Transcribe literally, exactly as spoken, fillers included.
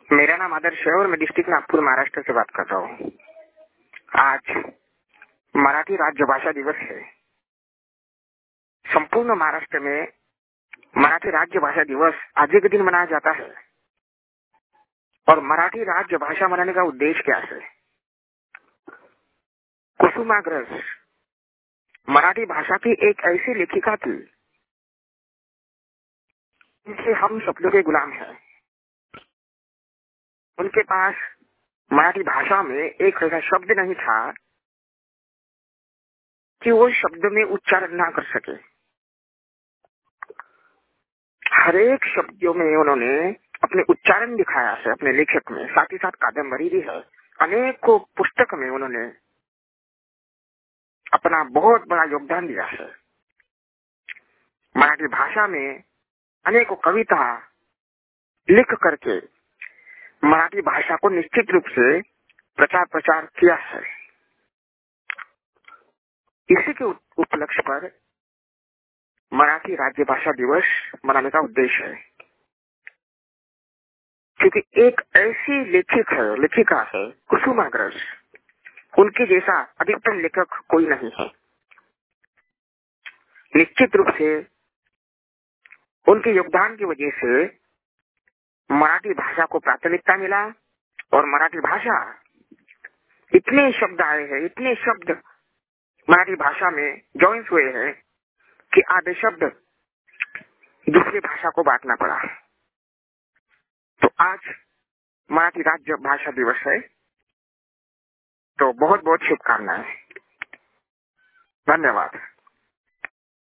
मेरा नाम आदर्श है और मैं डिस्ट्रिक्ट नागपुर महाराष्ट्र से बात कर रहा हूँ। आज मराठी राज्य भाषा दिवस है। संपूर्ण महाराष्ट्र में मराठी राज्य भाषा दिवस आज के दिन मनाया जाता है। और मराठी राज्य भाषा मनाने का उद्देश्य क्या है? कुसुमाग्रज मराठी भाषा की एक ऐसी लेखिका थी जिनसे हम शब्दों के गुलाम हैं। उनके पास मराठी भाषा में एक ऐसा शब्द नहीं था कि वो शब्द में उच्चारण ना कर सके। हर एक शब्दों में उन्होंने अपने उच्चारण दिखाया है अपने लेखक में, साथ ही साथ कादम्बरी भी है। अनेकों पुस्तक में उन्होंने अपना बहुत बड़ा योगदान दिया है। मराठी भाषा में अनेकों कविता लिख करके मराठी भाषा को निश्चित रूप से प्रचार प्रचार किया है। इसी के उपलक्ष्य पर मराठी राज्य भाषा दिवस मनाने का उद्देश्य है, क्योंकि एक ऐसी लेखक है लेखिका है कुसुमाग्रज, उनके जैसा अधिकतम लेखक कोई नहीं है। निश्चित रूप से उनके योगदान की वजह से मराठी भाषा को प्राथमिकता मिला और मराठी भाषा इतने शब्द आए हैं, इतने शब्द मराठी भाषा में ज्वाइन हुए हैं कि आधे शब्द दूसरी भाषा को बांटना पड़ा। तो आज मराठी राज्य भाषा दिवस है, तो बहुत बहुत शुभकामनाएं। धन्यवाद।